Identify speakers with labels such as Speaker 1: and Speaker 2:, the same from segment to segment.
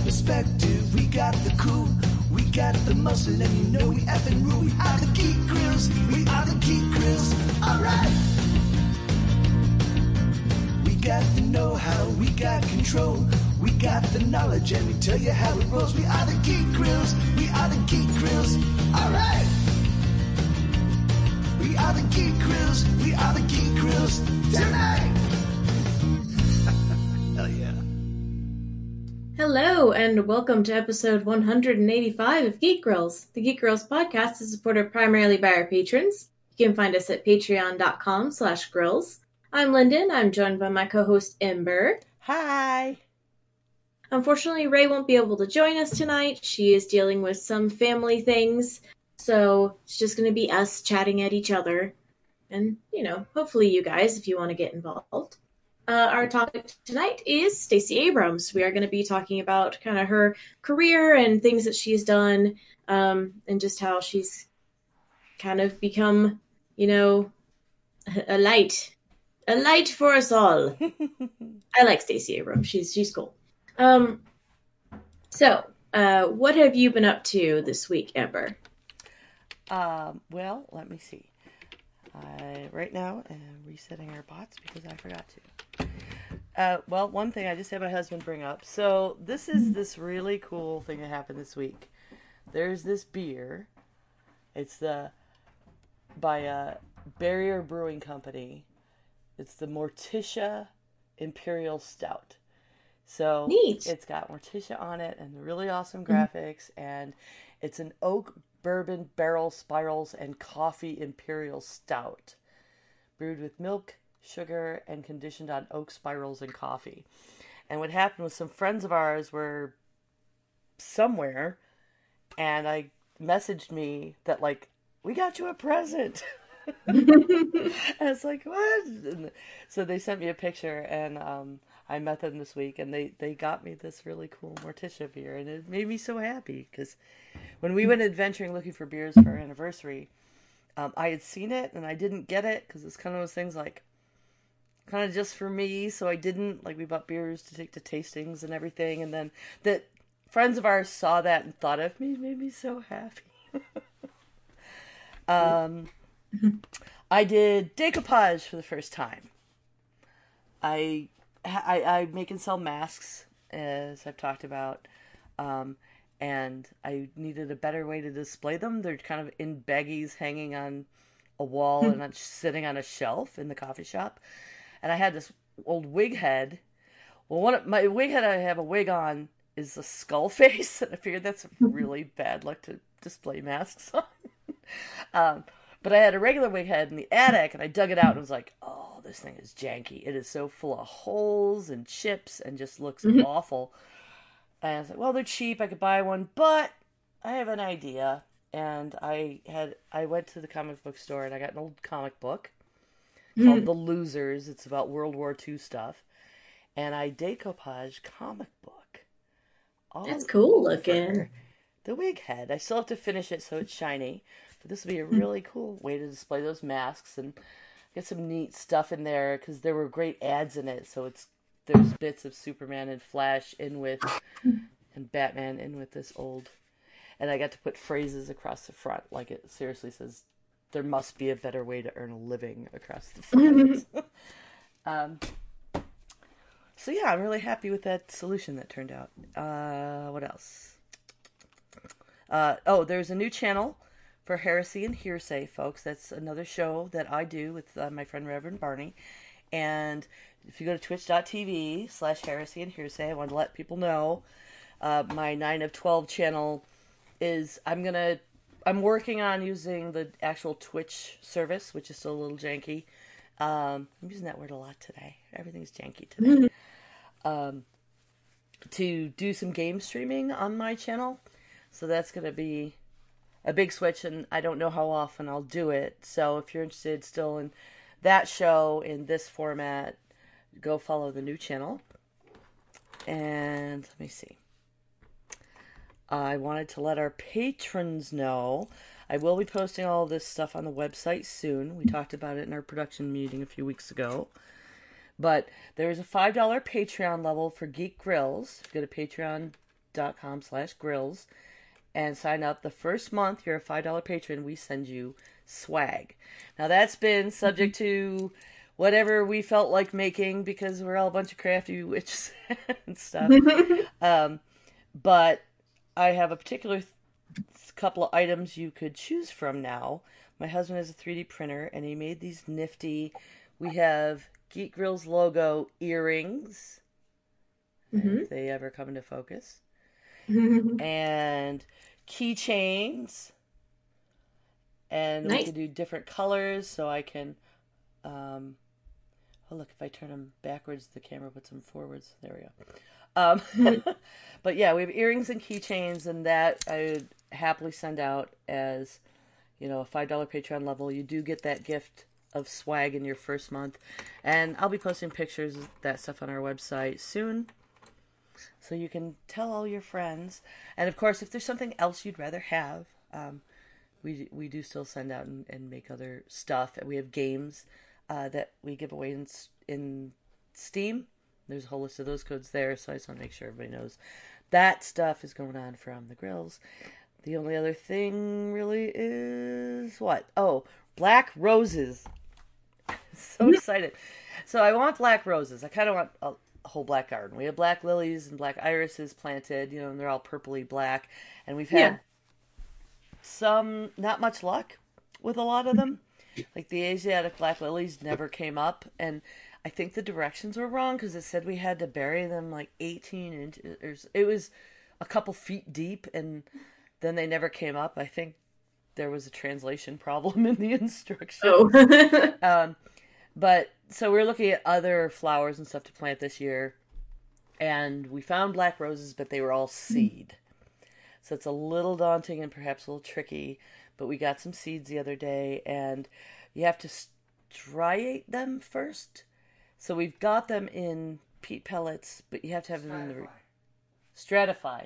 Speaker 1: perspective, we got the cool, we got the muscle, and you know we effing rule. We are the Geek Grills, we are the Geek Grills, alright. We got the know-how, we got control, we got the knowledge, and we tell you how it rolls. We are the Geek Grills, we are the Geek Grills, alright. We are the Geek Grills, we are the Geek Grills, tonight. Hell yeah.
Speaker 2: Hello, and welcome to episode 185 of Geek Grills. The Geek Grills podcast is supported primarily by our patrons. You can find us at patreon.com/grills. I'm Lyndon. I'm joined by my co-host Ember.
Speaker 3: Hi.
Speaker 2: Unfortunately, Ray won't be able to join us tonight. She is dealing with some family things, so it's just going to be us chatting at each other. And, hopefully you guys, if you want to get involved. Our topic tonight is Stacey Abrams. We are going to be talking about kind of her career and things that she's done, and just how she's kind of become, a light for us all. I like Stacey Abrams. She's cool. So, what have you been up to this week, Amber?
Speaker 3: Well, let me see. I right now am resetting our bots because I forgot to. Well, one thing I just had my husband bring up. So this is this really cool thing that happened this week. There's this beer. It's by Barrier Brewing Company. It's the Morticia Imperial Stout. So
Speaker 2: Neat.
Speaker 3: It's got Morticia on it and really awesome graphics, and it's an oak bourbon barrel spirals and coffee imperial stout, brewed with milk, sugar, and conditioned on oak spirals and coffee. And what happened was some friends of ours were somewhere, and I messaged me that, like, we got you a present. I was like, what? And so they sent me a picture, and I met them this week, and they got me this really cool Morticia beer, and it made me so happy, because when we went adventuring looking for beers for our anniversary, I had seen it, and I didn't get it, because it's kind of those things, like, kind of just for me, so I didn't, like, we bought beers to take to tastings and everything, and then that friends of ours saw that and thought of me, made me so happy. I did decoupage for the first time. I make and sell masks, as I've talked about, and I needed a better way to display them. They're kind of in baggies hanging on a wall and not sitting on a shelf in the coffee shop. And I had this old wig head. Well, my wig head I have a wig on is a skull face, and I figured that's really bad luck to display masks on. But I had a regular wig head in the attic, and I dug it out and was like, oh, this thing is janky. It is so full of holes and chips and just looks awful. And I was like, well, they're cheap. I could buy one, but I have an idea. And I went to the comic book store, and I got an old comic book called The Losers. It's about World War II stuff. And I decoupage comic book.
Speaker 2: That's cool looking.
Speaker 3: The wig head. I still have to finish it so it's shiny. But this would be a really cool way to display those masks and get some neat stuff in there, because there were great ads in it. So there's bits of Superman and Flash in with, and Batman in with this old. And I got to put phrases across the front, like it seriously says, there must be a better way to earn a living across the front. So yeah, I'm really happy with that solution that turned out. What else? There's a new channel for Heresy and Hearsay, folks. That's another show that I do with my friend Reverend Barney. And if you go to twitch.tv/Heresy and Hearsay, I want to let people know my 9 of 12 channel is, I'm working on using the actual Twitch service, which is still a little janky. I'm using that word a lot today. Everything's janky today. To do some game streaming on my channel. So that's going to be a big switch, and I don't know how often I'll do it. So if you're interested still in that show in this format, go follow the new channel. And let me see. I wanted to let our patrons know I will be posting all this stuff on the website soon. We talked about it in our production meeting a few weeks ago. But there is a $5 Patreon level for Geek Grills. Go to youtube.com/grills and sign up. The first month you're a $5 patron, we send you swag. Now that's been subject to whatever we felt like making because we're all a bunch of crafty witches and stuff. But I have a particular couple of items you could choose from now. My husband has a 3D printer and he made these nifty. We have Geek Grill's logo earrings. If they ever come into focus. And keychains. And
Speaker 2: nice.
Speaker 3: we can do different colors, so I can... oh, look, if I turn them backwards, the camera puts them forwards. There we go. But yeah, we have earrings and keychains, and that I would happily send out as, a $5 Patreon level. You do get that gift of swag in your first month. And I'll be posting pictures of that stuff on our website soon. So you can tell all your friends. And of course, if there's something else you'd rather have, we do still send out and make other stuff. And we have games that we give away in Steam. There's a whole list of those codes there, so I just want to make sure everybody knows that stuff is going on from the Grills. The only other thing really is what? Oh, black roses. So excited. So I want black roses. I kind of want a whole black garden. We have black lilies and black irises planted, and they're all purpley black. And we've had some, not much luck with a lot of them. Like the Asiatic black lilies never came up. And I think the directions were wrong because it said we had to bury them like 18 inches. It was a couple feet deep and then they never came up. I think there was a translation problem in the instructions.
Speaker 2: Oh.
Speaker 3: But so we're looking at other flowers and stuff to plant this year. And we found black roses, but they were all seed. So it's a little daunting and perhaps a little tricky. But we got some seeds the other day, and you have to striate them first. So we've got them in peat pellets, but you have to have them in the... Stratify.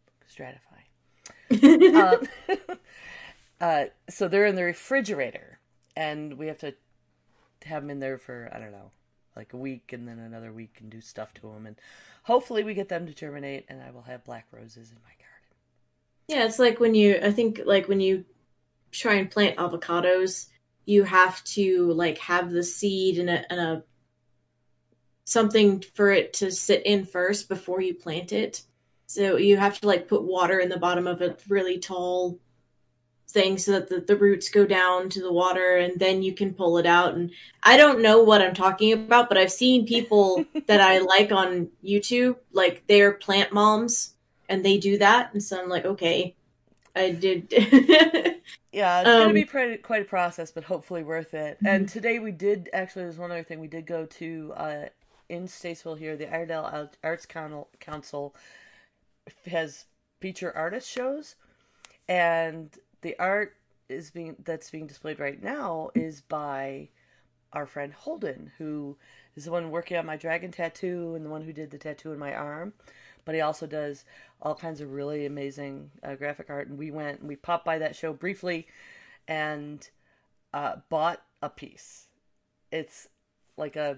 Speaker 3: So they're in the refrigerator, and we have to have them in there for, I don't know, like a week, and then another week, and do stuff to them. And hopefully we get them to germinate, and I will have black roses in my garden.
Speaker 2: Yeah, it's like when you try and plant avocados, you have to have the seed in a something for it to sit in first before you plant it. So you have to put water in the bottom of a really tall thing so that the roots go down to the water, and then you can pull it out. And I don't know what I'm talking about, but I've seen people that I like on YouTube, they're plant moms, and they do that. And so I'm like, okay, I did.
Speaker 3: Yeah, it's going to be quite a process, but hopefully worth it. Mm-hmm. And today we did, actually, there's one other thing. We did go to, in Statesville here, the Iredell Arts Council has feature artist shows, and the art that's being displayed right now is by our friend Holden, who is the one working on my dragon tattoo and the one who did the tattoo in my arm. But he also does all kinds of really amazing graphic art. And we popped by that show briefly and bought a piece. It's like a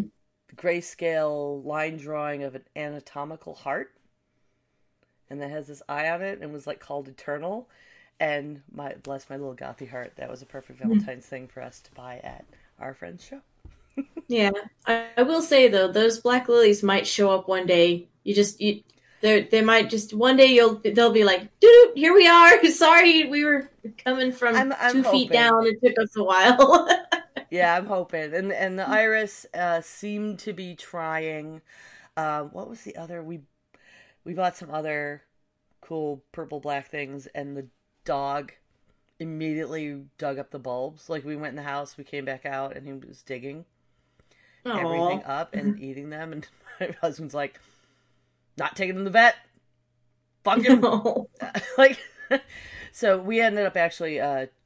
Speaker 3: grayscale line drawing of an anatomical heart. And that has this eye on it and was called Eternal. And bless my little gothy heart, that was a perfect Valentine's thing for us to buy at our friend's show.
Speaker 2: Yeah, I will say though, those black lilies might show up one day. They might just one day they'll be like, doo, here we are. Sorry, we were coming from I'm 2 feet down. It took us a while.
Speaker 3: Yeah, I'm hoping. And the iris seemed to be trying. What was the other? We bought some other cool purple black things, and the dog immediately dug up the bulbs. We went in the house, we came back out, and he was digging everything up and eating them. And my husband's like, not taking him to the vet. Fuck him. No. So we ended up actually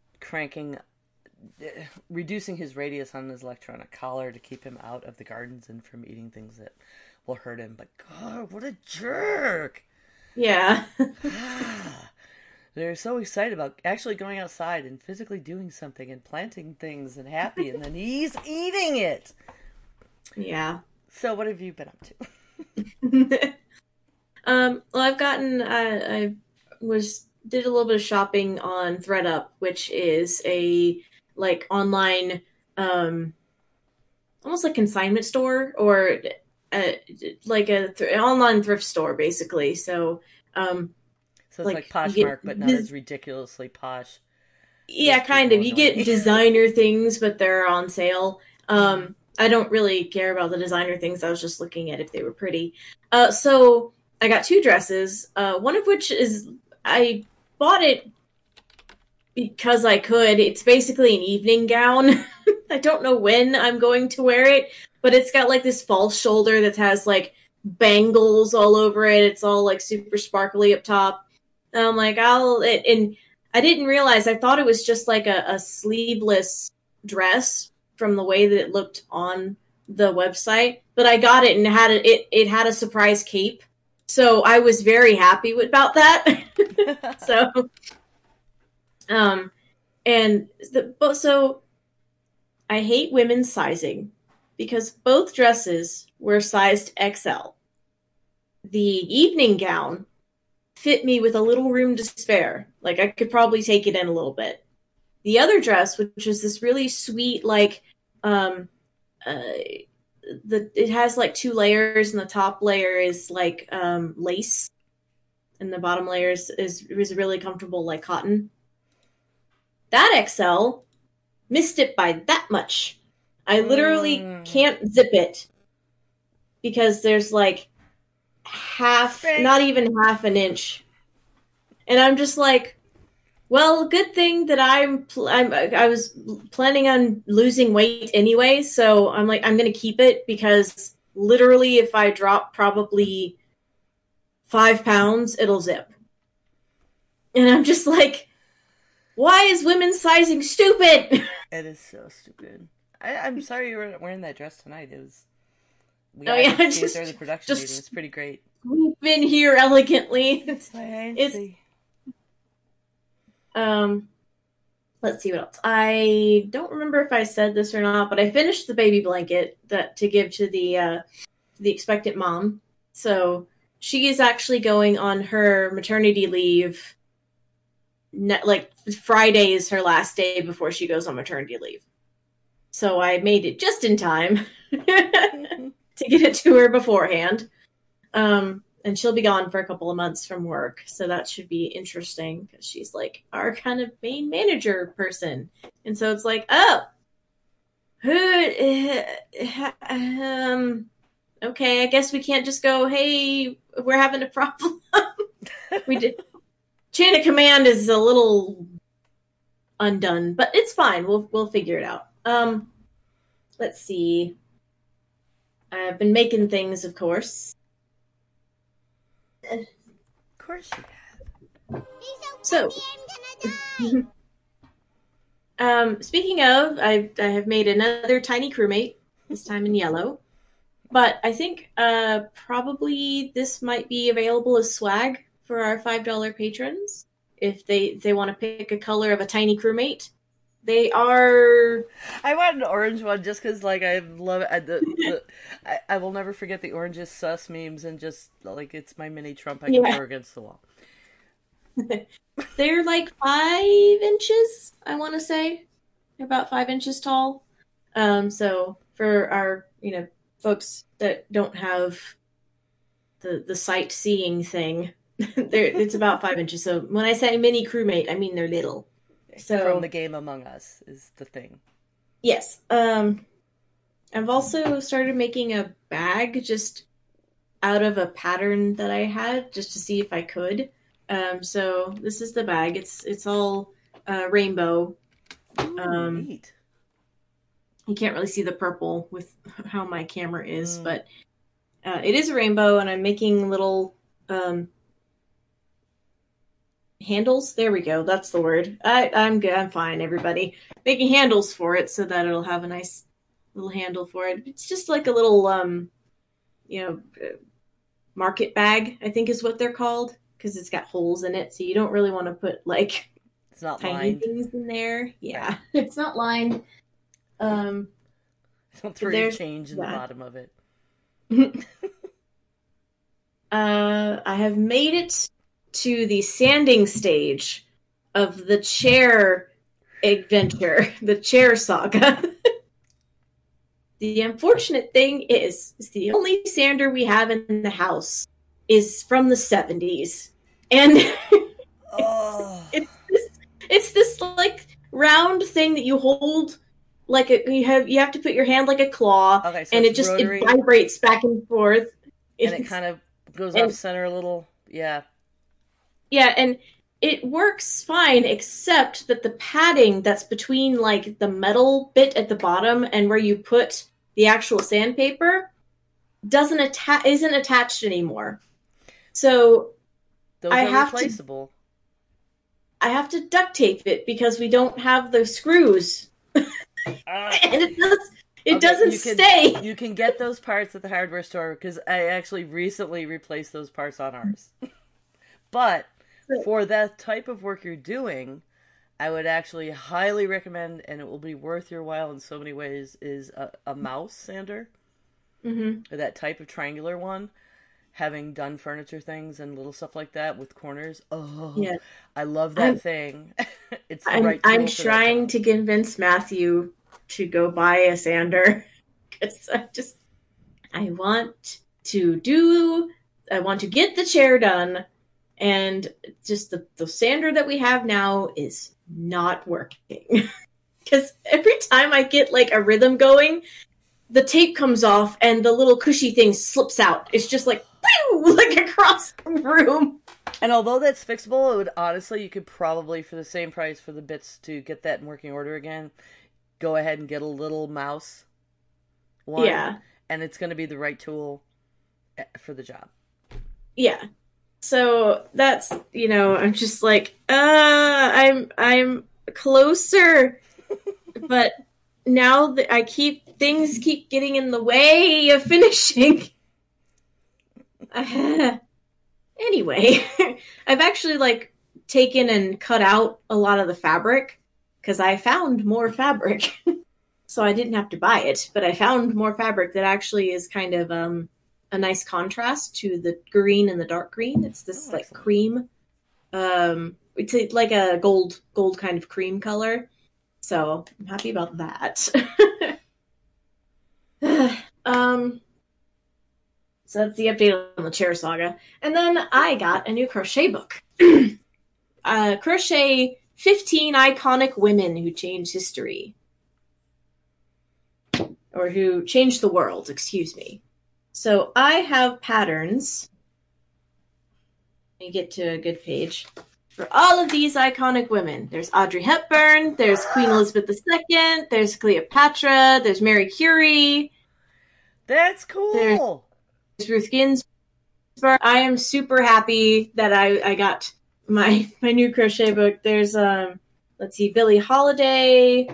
Speaker 3: reducing his radius on his electronic collar to keep him out of the gardens and from eating things that will hurt him. But God, what a jerk.
Speaker 2: Yeah.
Speaker 3: They're so excited about actually going outside and physically doing something and planting things and happy, and then he's eating it.
Speaker 2: Yeah.
Speaker 3: So what have you been up to?
Speaker 2: Well, I did a little bit of shopping on ThreadUp, which is a like online, um, almost like consignment store or like an online thrift store, basically. So, um,
Speaker 3: So it's like
Speaker 2: like you get
Speaker 3: Poshmark, but not as ridiculously posh for
Speaker 2: yeah,
Speaker 3: those
Speaker 2: kind
Speaker 3: people
Speaker 2: of. You get
Speaker 3: annoying.
Speaker 2: designer things, but they're on sale.
Speaker 3: Mm.
Speaker 2: I don't really care about the designer things. I was just looking at if they were pretty. So I got two dresses. One of which is I bought it because I could. It's basically an evening gown. I don't know when I'm going to wear it, but it's got like this false shoulder that has like bangles all over it. It's all like super sparkly up top. And I'm like, and I didn't realize, I thought it was just like a sleeveless dress from the way that it looked on the website, but I got it and it had a surprise cape. So I was very happy about that. So, um, so I hate women's sizing because both dresses were sized XL. The evening gown fit me with a little room to spare. Like I could probably take it in a little bit. The other dress, which is this really sweet, like, um, uh, it has like two layers, and the top layer is like lace, and the bottom layer is really comfortable, like cotton. That XL missed it by that much. I literally can't zip it because there's like not even half an inch. And I'm just like, well, good thing that I was planning on losing weight anyway, so I'm like, I'm going to keep it because literally if I drop probably 5 pounds, it'll zip. And I'm just like, why is women's sizing stupid?
Speaker 3: It is so stupid. I'm sorry you weren't wearing that dress tonight. It was.
Speaker 2: I
Speaker 3: didn't see it during the production meeting. It was pretty great.
Speaker 2: We've been here elegantly. Let's see what else. I don't remember if I said this or not, but I finished the baby blanket to give to the expectant mom. So she is actually going on her maternity leave. Like Friday is her last day before she goes on maternity leave. So I made it just in time to get it to her beforehand. And she'll be gone for a couple of months from work, so that should be interesting because she's like our kind of main manager person, and so it's like, oh, okay, I guess we can't just go, hey, we're having a problem. We did. Chain of command is a little undone, but it's fine. We'll figure it out. Let's see. I've been making things, of course.
Speaker 3: Of course you have.
Speaker 2: So, speaking of, I have made another tiny crewmate, this time in yellow. But I think probably this might be available as swag for our $5 patrons if they want to pick a color of a tiny crewmate. They are.
Speaker 3: I want an orange one just because, like, I love it. I will never forget the oranges sus memes, and just like it's my mini Trump I can throw against the wall.
Speaker 2: They're like 5 inches, I want to say. They're about 5 inches tall. So for our folks that don't have the sightseeing thing, it's about 5 inches. So when I say mini crewmate, I mean they're little. So
Speaker 3: from the game Among Us is the thing.
Speaker 2: Yes. I've also started making a bag just out of a pattern that I had just to see if I could. So this is the bag. It's all rainbow.
Speaker 3: Ooh, neat.
Speaker 2: You can't really see the purple with how my camera is, but it is a rainbow, and I'm making little handles. There we go. That's the word. I'm good. I'm fine, everybody. Making handles for it so that it'll have a nice little handle for it. It's just like a little, market bag, I think is what they're called, because it's got holes in it. So you don't really want to put like
Speaker 3: it's not
Speaker 2: tiny
Speaker 3: lined.
Speaker 2: things in there. Yeah, it's not lined.
Speaker 3: Don't throw your change in the bottom of it.
Speaker 2: I have made it to the sanding stage of the chair adventure, the chair saga. The unfortunate thing is the only sander we have in the house is from the 70s. And it's this like round thing that you hold like you have to put your hand like a claw,
Speaker 3: Okay, so
Speaker 2: and
Speaker 3: it's rotary,
Speaker 2: it vibrates back and forth.
Speaker 3: and it kind of goes off center a little. Yeah.
Speaker 2: Yeah, and it works fine, except that the padding that's between like the metal bit at the bottom and where you put the actual sandpaper isn't attached anymore. So
Speaker 3: those are replaceable.
Speaker 2: I have to duct tape it because we don't have the screws. And it doesn't stay.
Speaker 3: You can get those parts at the hardware store because I actually recently replaced those parts on ours. But for that type of work you're doing, I would actually highly recommend, and it will be worth your while in so many ways, is a mouse sander.
Speaker 2: Mm-hmm.
Speaker 3: That type of triangular one. Having done furniture things and little stuff like that with corners. Oh, yeah. I love that thing. It's the right tool.
Speaker 2: I'm trying to convince Matthew to go buy a sander. Because I want to get the chair done. And just the sander that we have now is not working. Because every time I get like a rhythm going, the tape comes off and the little cushy thing slips out. It's just like, pew, like across the room.
Speaker 3: And although that's fixable, it would honestly, you could probably, for the same price for the bits to get that in working order again, go ahead and get a little mouse one.
Speaker 2: Yeah.
Speaker 3: And it's going to be the right tool for the job.
Speaker 2: Yeah. So that's, I'm just like, I'm closer. But now that things keep getting in the way of finishing. Anyway, I've actually taken and cut out a lot of the fabric because I found more fabric. So I didn't have to buy it, but I found more fabric that actually is kind of a nice contrast to the green and the dark green. It's this cream. It's like a gold kind of cream color. So I'm happy about that. So that's the update on the chair saga. And then I got a new crochet book. Crochet 15 Iconic Women Who Changed History. Or who changed the world, excuse me. So I have patterns. Let me get to a good page. For all of these iconic women. There's Audrey Hepburn, there's Queen Elizabeth II, there's Cleopatra, there's Mary Curie.
Speaker 3: That's cool.
Speaker 2: There's Ruth Ginsburg. I am super happy that I got my new crochet book. There's let's see, Billie Holiday.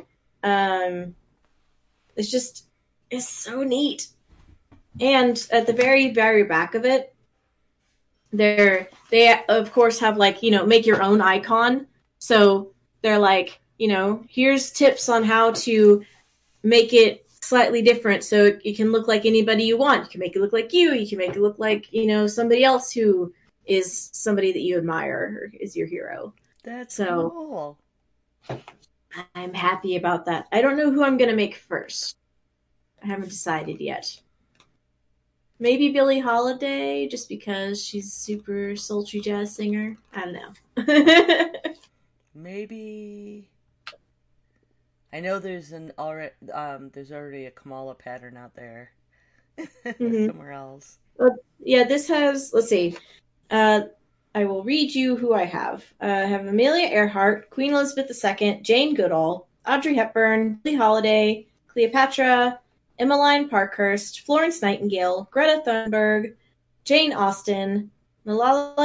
Speaker 2: It's so neat. And at the very, very back of it, they of course have make your own icon. So they're like, here's tips on how to make it slightly different so it can look like anybody you want. You can make it look like you. You can make it look like, somebody else who is somebody that you admire or is your hero.
Speaker 3: That's cool.
Speaker 2: I'm happy about that. I don't know who I'm going to make first. I haven't decided yet. Maybe Billie Holiday, just because she's a super sultry jazz singer. I don't know.
Speaker 3: Maybe. I know there's already a Kamala pattern out there somewhere else.
Speaker 2: Yeah, this has. Let's see. I will read you who I have. I have Amelia Earhart, Queen Elizabeth II, Jane Goodall, Audrey Hepburn, Billie Holiday, Cleopatra, Emmeline Parkhurst, Florence Nightingale, Greta Thunberg, Jane Austen, Malala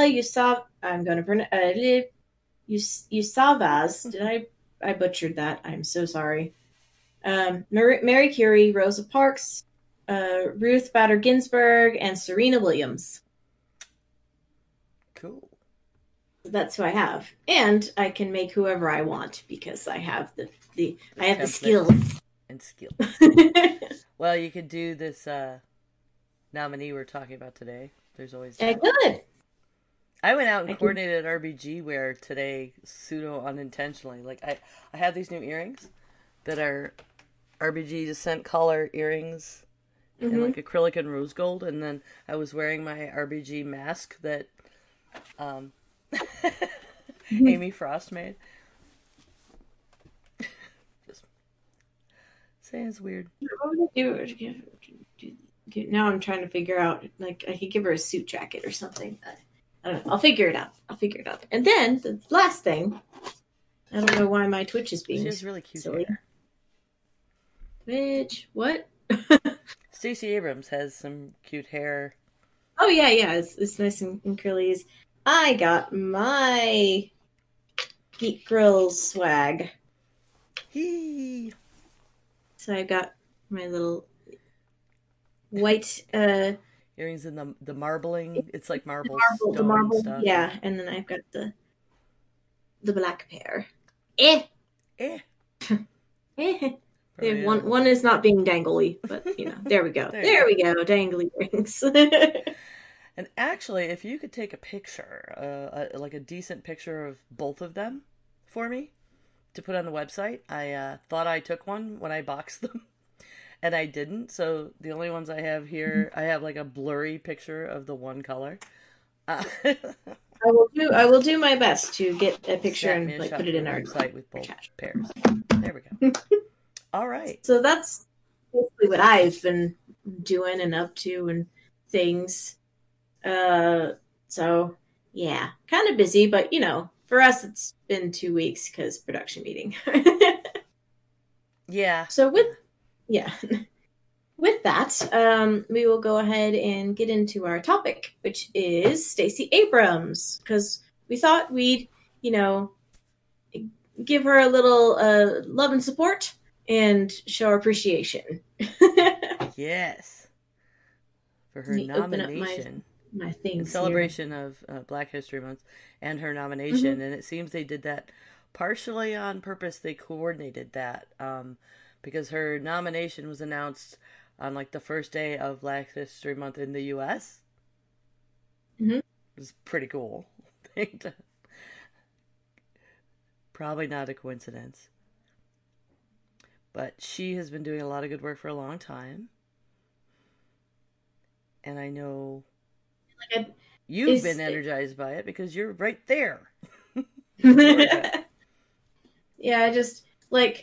Speaker 2: Yousafzai. Did I butchered that? I'm so sorry. Mary Curie, Rosa Parks, Ruth Bader Ginsburg, and Serena Williams.
Speaker 3: Cool.
Speaker 2: That's who I have, and I can make whoever I want because I have the skills.
Speaker 3: And skills. Well, you could do this nominee we're talking about today. There's always that.
Speaker 2: I could.
Speaker 3: I went out and
Speaker 2: I can.
Speaker 3: coordinated RBG wear today, pseudo unintentionally. Like I have these new earrings that are RBG Descent collar earrings in
Speaker 2: Hmm.
Speaker 3: like acrylic and rose gold, and then I was wearing my RBG mask that um, Amy Frost made. Just saying it's weird.
Speaker 2: What would I do? Now I'm trying to figure out. Like, I could give her a suit jacket or something. I don't know. I'll figure it out. And then the last thing. I don't know why my Twitch is
Speaker 3: She
Speaker 2: being
Speaker 3: has really cute
Speaker 2: silly.
Speaker 3: hair.
Speaker 2: Twitch, what?
Speaker 3: Stacey Abrams has some cute hair.
Speaker 2: Oh yeah. It's nice and curly. I got my Geek Grills swag.
Speaker 3: Hee.
Speaker 2: So I got my little white
Speaker 3: Earrings in the marbling. It's like marble
Speaker 2: the
Speaker 3: stone
Speaker 2: marble,
Speaker 3: stuff.
Speaker 2: yeah, and then I've got the black pair. Eh.
Speaker 3: Eh.
Speaker 2: Eh.
Speaker 3: Probably,
Speaker 2: One is not being dangly, but there we go.
Speaker 3: There you
Speaker 2: There we go, dangly rings.
Speaker 3: And actually, if you could take a picture, like a decent picture of both of them for me to put on the website, I thought I took one when I boxed them, and I didn't. So the only ones I have here, I have like a blurry picture of the one color.
Speaker 2: I will do my best to get a picture
Speaker 3: Snap
Speaker 2: and
Speaker 3: me a
Speaker 2: like
Speaker 3: shot
Speaker 2: put it
Speaker 3: for
Speaker 2: in
Speaker 3: the
Speaker 2: our
Speaker 3: website with both
Speaker 2: chat.
Speaker 3: pairs. There we go. All right.
Speaker 2: So that's basically what I've been doing and up to and things. So yeah, kind of busy, but for us it's been 2 weeks because production meeting.
Speaker 3: Yeah.
Speaker 2: So with that, we will go ahead and get into our topic, which is Stacey Abrams, because we thought we'd, give her a little love and support and show our appreciation.
Speaker 3: Yes. For her
Speaker 2: Let me open up
Speaker 3: nomination.
Speaker 2: my
Speaker 3: In
Speaker 2: things
Speaker 3: celebration of Black History Month and her nomination, and it seems they did that partially on purpose. They coordinated that because her nomination was announced on like the first day of Black History Month in the U.S.
Speaker 2: Mm-hmm.
Speaker 3: It was pretty cool. Probably not a coincidence, but she has been doing a lot of good work for a long time, and I know. You've been energized by it because you're right there.
Speaker 2: Yeah, just like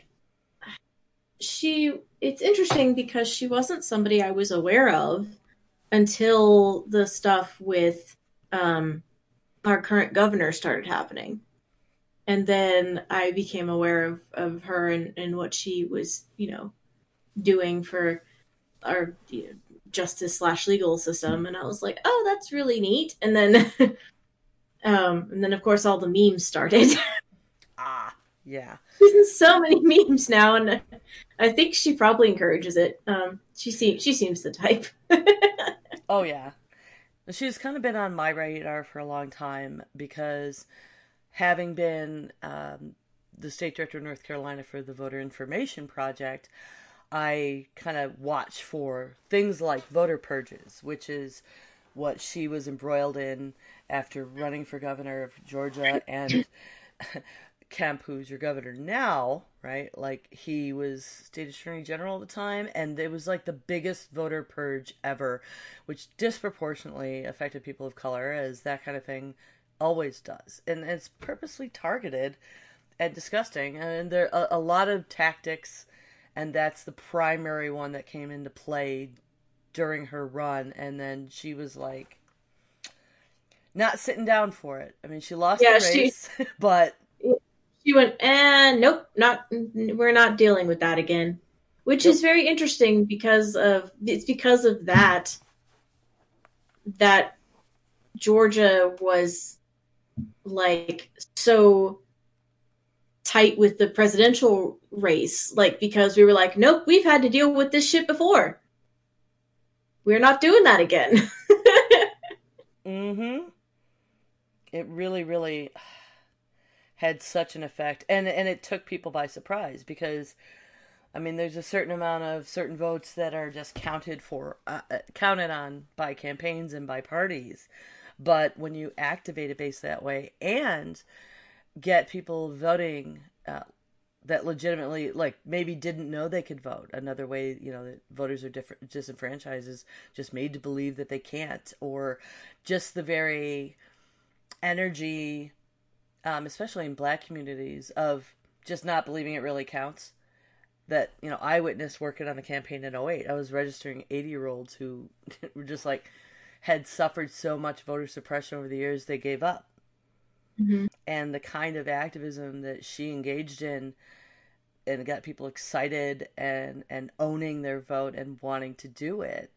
Speaker 2: it's interesting because she wasn't somebody I was aware of until the stuff with our current governor started happening. And then I became aware of her and what she was, doing for our justice / legal system. And I was like, oh, that's really neat. And then, of course, all the memes started.
Speaker 3: Yeah.
Speaker 2: She's in so many memes now, and I think she probably encourages it. She seems the type.
Speaker 3: Oh yeah. She's kind of been on my radar for a long time because having been the state director of North Carolina for the Voter Information Project, I kind of watch for things like voter purges, which is what she was embroiled in after running for governor of Georgia, and Kemp, who's your governor now, right? Like, he was state attorney general at the time, and it was like the biggest voter purge ever, which disproportionately affected people of color, as that kind of thing always does. And it's purposely targeted and disgusting, and there are a lot of tactics, and that's the primary one that came into play during her run, and then she was like not sitting down for it. I mean, she lost the race, but
Speaker 2: she went, nope, we're not dealing with that again. Which is very interesting because of that Georgia was like so tight with the presidential race, like, because we were like, nope, we've had to deal with this shit before. We're not doing that again.
Speaker 3: Mm-hmm. It really, really had such an effect, and it took people by surprise because, I mean, there's a certain amount of certain votes that are just counted on by campaigns and by parties, But when you activate a base that way and get people voting that legitimately, like, maybe didn't know they could vote. Another way, that voters are different, disenfranchised, is just made to believe that they can't, or just the very energy, especially in Black communities, of just not believing it really counts. That, I witnessed working on the campaign in '08. I was registering 80-year-olds who were just like, had suffered so much voter suppression over the years, they gave up.
Speaker 2: Mm-hmm.
Speaker 3: And the kind of activism that she engaged in and got people excited and owning their vote and wanting to do it,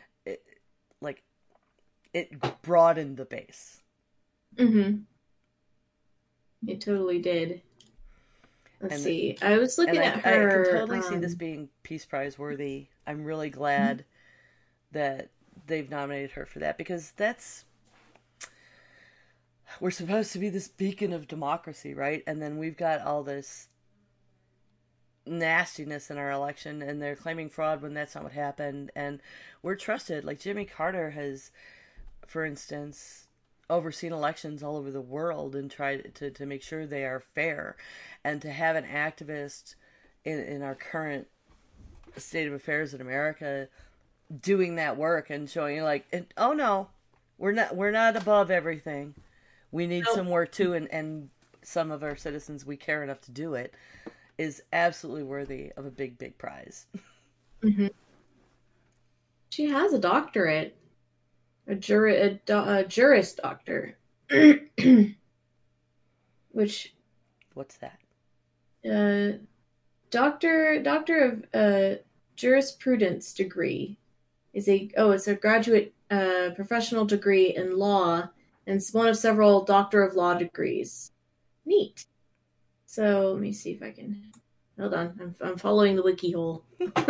Speaker 3: it broadened the base.
Speaker 2: Mm-hmm. It totally did. Let's see. I was looking at her.
Speaker 3: I can totally see this being Peace Prize worthy. I'm really glad that they've nominated her for that, because we're supposed to be this beacon of democracy, right? And then we've got all this nastiness in our election, and they're claiming fraud when that's not what happened. And we're trusted. Like, Jimmy Carter has, for instance, overseen elections all over the world and tried to make sure they are fair. And to have an activist in our current state of affairs in America doing that work and showing, like, oh no, we're not above everything. We need some work too, and some of our citizens, we care enough to do it, is absolutely worthy of a big, big prize.
Speaker 2: Mm-hmm. She has a doctorate, a juris doctor, which.
Speaker 3: What's that?
Speaker 2: Doctor of jurisprudence degree it's a graduate professional degree in law, and it's one of several Doctor of Law degrees. Neat. So let me see if I can. Hold on, I'm following the wiki hole.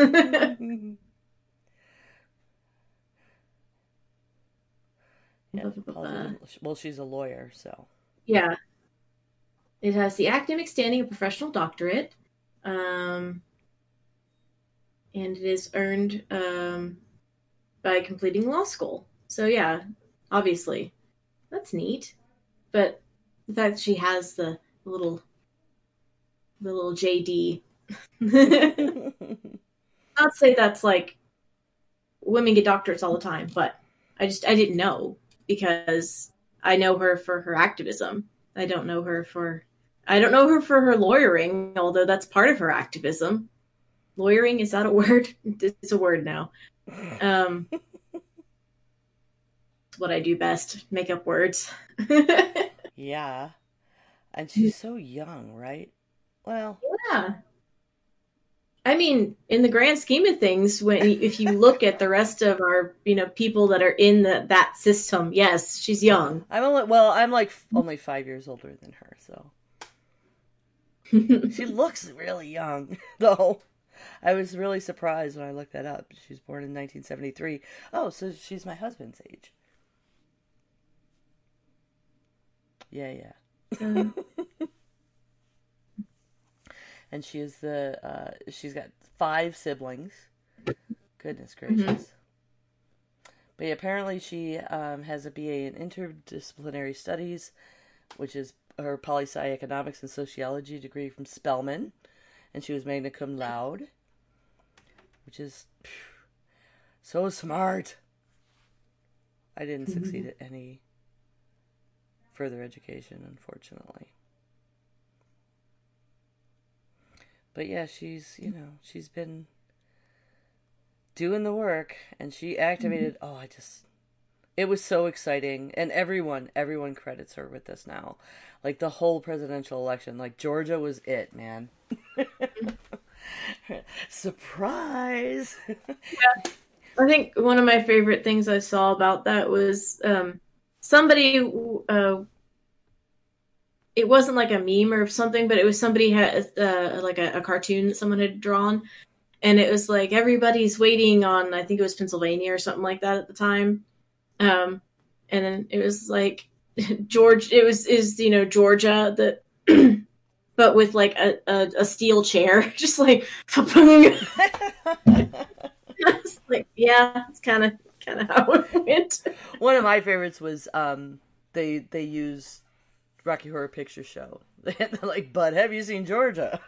Speaker 3: Yeah, well, she's a lawyer, so.
Speaker 2: Yeah. It has the academic standing of professional doctorate, and it is earned by completing law school. So yeah, obviously, that's neat. But the fact that she has the little JD, not say that's like women get doctorates all the time, but I didn't know, because I know her for her activism. I don't know her for her lawyering, although that's part of her activism. Lawyering, is that a word? It's a word now. What I do best, make up words.
Speaker 3: Yeah. And she's so young, right? Well,
Speaker 2: yeah. I mean, in the grand scheme of things, if you look at the rest of our, people that are in that system, yes, she's young.
Speaker 3: I'm like only 5 years older than her, so. She looks really young, though. I was really surprised when I looked that up. She was born in 1973. Oh, so she's my husband's age. Yeah. And she is she's got 5 siblings. Goodness gracious. Mm-hmm. But yeah, apparently she has a BA in interdisciplinary studies, which is her poli-sci economics and sociology degree from Spelman. And she was magna cum laude, which is so smart. I didn't succeed at any further education, unfortunately. But yeah, she's been doing the work, and she activated, it was so exciting. And everyone credits her with this now. Like, the whole presidential election, like, Georgia was it, man. Surprise!
Speaker 2: Yeah. I think one of my favorite things I saw about that was somebody, it wasn't like a meme or something, but it was somebody had like a cartoon that someone had drawn, and it was like, everybody's waiting on, I think it was Pennsylvania or something like that at the time, and then it was like Georgia that but with like a steel chair, just like like, yeah, it's kind of how it went.
Speaker 3: One of my favorites was they used Rocky Horror Picture Show. They're like, "Bud, have you seen Georgia?"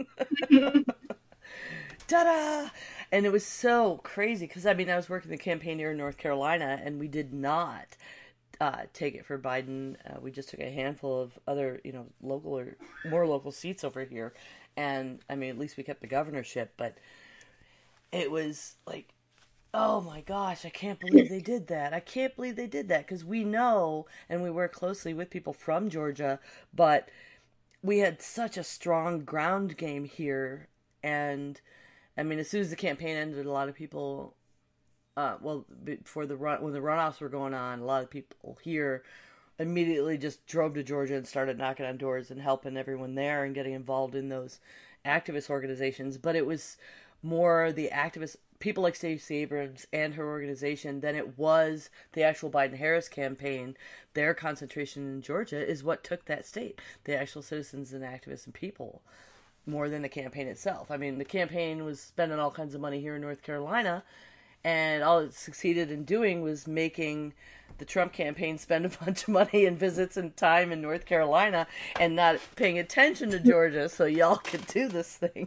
Speaker 3: Ta-da! And it was so crazy because I was working the campaign here in North Carolina, and we did not take it for Biden. We just took a handful of other, local or more local seats over here, and at least we kept the governorship. But it was like, oh my gosh, I can't believe they did that. I can't believe they did that because we know and we work closely with people from Georgia, but we had such a strong ground game here, and as soon as the campaign ended, a lot of people, before when the runoffs were going on, a lot of people here immediately just drove to Georgia and started knocking on doors and helping everyone there and getting involved in those activist organizations. But it was more the activist people like Stacey Abrams and her organization than it was the actual Biden-Harris campaign. Their concentration in Georgia is what took that state. The actual citizens and activists and people, more than the campaign itself. The campaign was spending all kinds of money here in North Carolina, and all it succeeded in doing was making the Trump campaign spend a bunch of money and visits and time in North Carolina and not paying attention to Georgia so y'all could do this thing.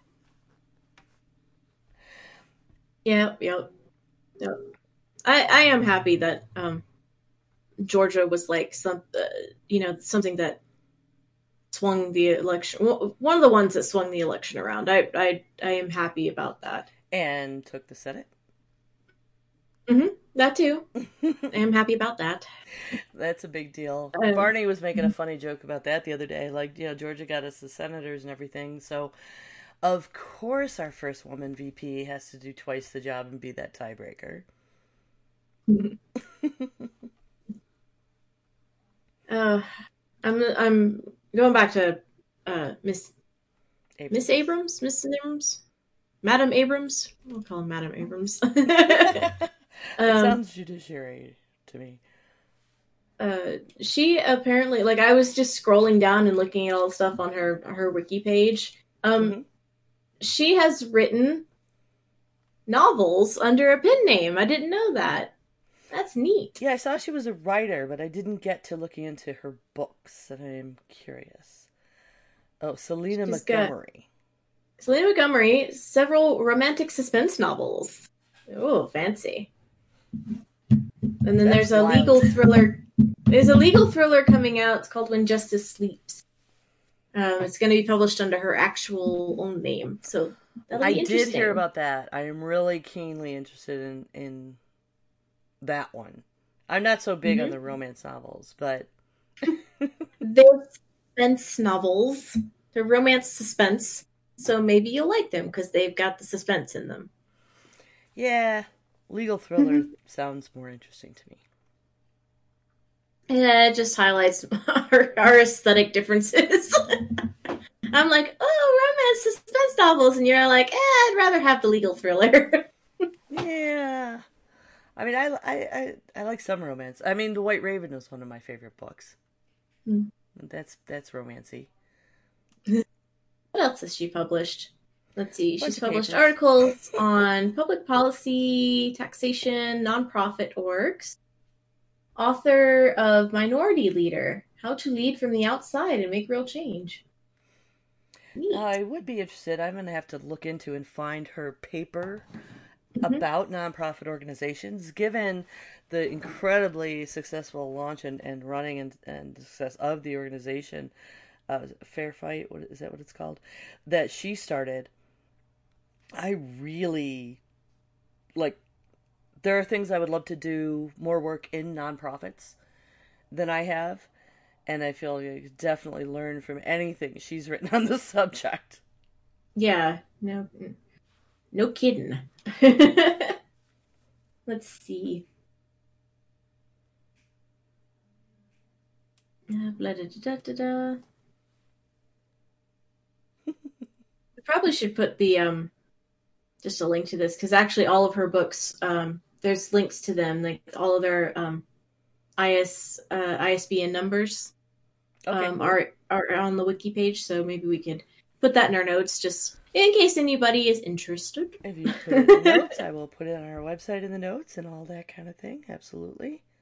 Speaker 2: Yep. I am happy that Georgia was like something that swung the election. One of the ones that swung the election around. I am happy about that.
Speaker 3: And took the Senate.
Speaker 2: That too. I am happy about that.
Speaker 3: That's a big deal. Barney was making a funny joke about that the other day. Like, Georgia got us the senators and everything, so of course our first woman VP has to do twice the job and be that tiebreaker.
Speaker 2: I'm going back to Miss Abrams, Madam Abrams. We'll call her Madam Abrams.
Speaker 3: It sounds judiciary to me.
Speaker 2: She apparently, I was just scrolling down and looking at all the stuff on her wiki page. She has written novels under a pen name. I didn't know that. That's neat.
Speaker 3: Yeah, I saw she was a writer, but I didn't get to looking into her books, and I'm curious. Oh, Selena Montgomery.
Speaker 2: Selena Montgomery, several romantic suspense novels. Oh, fancy. And then there's a legal thriller. There's a legal thriller coming out. It's called When Justice Sleeps. It's going to be published under her actual own name. So that'll be interesting. I
Speaker 3: did hear about that. I am really keenly interested in that one. I'm not so big on the romance novels, but
Speaker 2: they're suspense novels. They're romance suspense. So maybe you'll like them because they've got the suspense in them.
Speaker 3: Yeah, legal thriller sounds more interesting to me.
Speaker 2: Yeah, it just highlights our aesthetic differences. I'm like, romance suspense novels, and you're like, I'd rather have the legal thriller.
Speaker 3: Yeah. I like some romance. The White Raven was one of my favorite books. That's romancy.
Speaker 2: What else has she published? Let's see. She's published articles on public policy, taxation, nonprofit orgs. Author of Minority Leader, How to Lead from the Outside and Make Real Change.
Speaker 3: I would be interested. I'm going to have to look into and find her paper about nonprofit organizations, given the incredibly successful launch and running and success of the organization, Fair Fight, is that what it's called, that she started. I really, there are things I would love to do more work in nonprofits than I have, and I feel you could definitely learn from anything she's written on the subject.
Speaker 2: Yeah, no kidding. Let's see. We probably should put the just a link to this, because actually all of her books, there's links to them, like all of their ISBN numbers are on the wiki page, so maybe we could put that in our notes just in case anybody is interested.
Speaker 3: If you put it in the notes, I will put it on our website in the notes and all that kind of thing. Absolutely.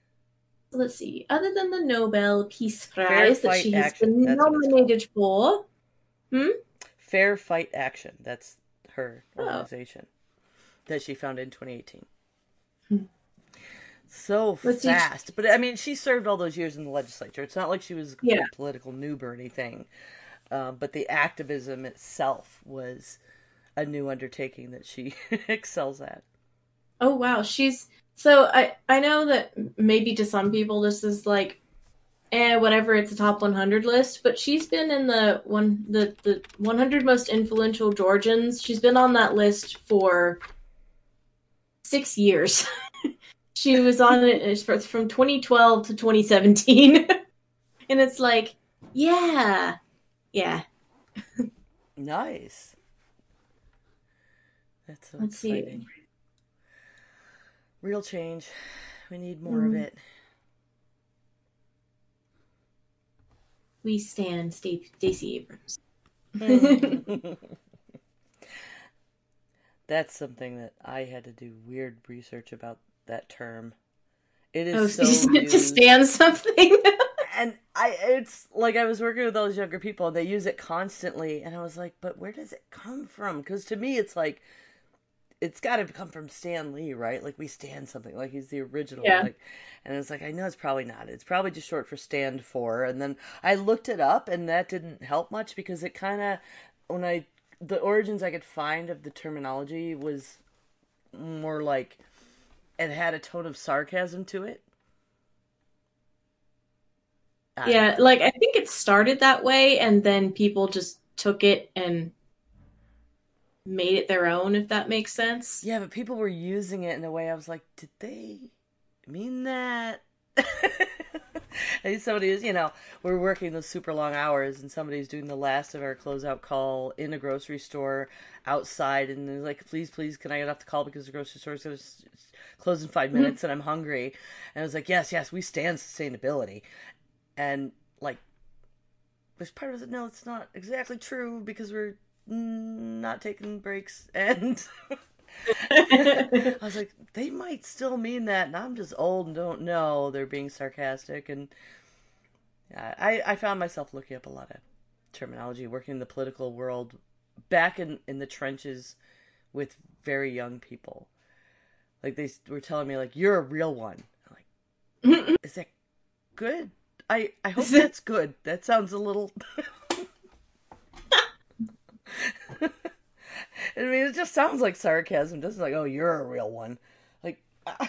Speaker 2: Let's see. Other than the Nobel Peace
Speaker 3: Fair
Speaker 2: Prize that
Speaker 3: Fight
Speaker 2: she has
Speaker 3: Action.
Speaker 2: been
Speaker 3: That's what it's called.
Speaker 2: nominated for.
Speaker 3: Fair Fight Action. That's her
Speaker 2: Oh.
Speaker 3: organization that she founded in 2018.
Speaker 2: Hmm.
Speaker 3: So
Speaker 2: Let's see.
Speaker 3: fast. But, I mean, she served all those years in the legislature. It's not like she was a complete
Speaker 2: Yeah.
Speaker 3: political noob or anything. But the activism itself was a new undertaking that she excels at.
Speaker 2: Oh wow, so I know that maybe to some people this is like whatever, it's a top 100 list, but she's been in the 100 most influential Georgians. She's been on that list for 6 years. She was on it from 2012 to 2017. And it's like, yeah.
Speaker 3: Nice. That's so
Speaker 2: Let's
Speaker 3: exciting.
Speaker 2: see.
Speaker 3: Real change. We need more of it.
Speaker 2: We stand Stacey Abrams.
Speaker 3: That's something that I had to do weird research about, that term. It is
Speaker 2: Oh,
Speaker 3: so
Speaker 2: to
Speaker 3: used.
Speaker 2: stand something.
Speaker 3: And it's like I was working with those younger people and they use it constantly and I was like, but where does it come from? Because to me it's like, it's got to come from Stan Lee, right? Like we stand something, like he's the original.
Speaker 2: Yeah.
Speaker 3: Like, and it's like, I know it's probably not. It's probably just short for stand for. And then I looked it up and that didn't help much because it kind of, the origins I could find of the terminology was more like it had a tone of sarcasm to it.
Speaker 2: Yeah, like I think it started that way and then people just took it and made it their own, if that makes sense.
Speaker 3: Yeah, but people were using it in a way I was like, did they mean that? And somebody is, we're working those super long hours and somebody's doing the last of our closeout call in a grocery store outside and they're like, please, can I get off the call because the grocery store is going to close in 5 minutes and I'm hungry. And I was like, yes, we stand sustainability. And like, there's part of it, no, it's not exactly true because we're not taking breaks. And I was like, they might still mean that, and I'm just old and don't know. They're being sarcastic. And I found myself looking up a lot of terminology, working in the political world, back in the trenches with very young people. Like, they were telling me, like, you're a real one. I'm like, is that good? I hope that's good. That sounds a little... I mean, it just sounds like sarcasm. It doesn't like, oh, you're a real one. Like,